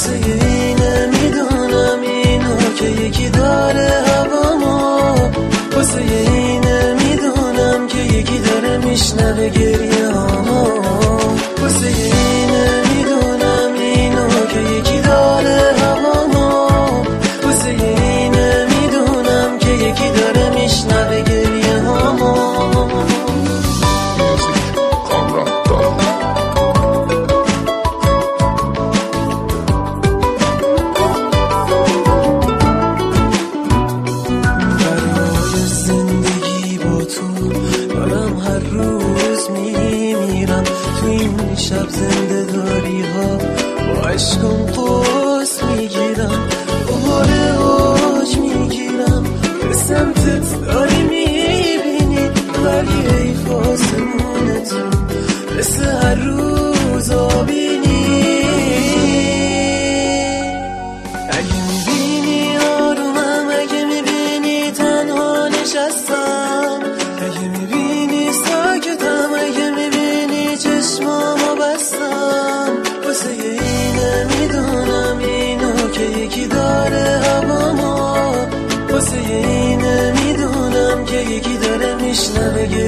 واسه اینه میدونم اینو که یکی داره هوامو، واسه اینه میدونم که یکی داره میشنوه گریه هامو، واسه اینه میدونم اینو که یکی داره هوامو، واسه اینه میدونم که یکی داره میشنوه گریه هامو. شب زنده داری ها با عشقم قوس میگیرم، دوباره اوج میگیرم، به سمتت داری میبینی ولی ای فاسمون تو مثل هر روز آبینی. اگه میبینی آرومم، اگه میبینی تنها نشستم، اگه میبینی ساکتم، اگه میبینی چشمامو بستم، واسه اینه میدونم اینو که یکی داره هوامو، واسه اینه میدونم که یکی داره میشنوه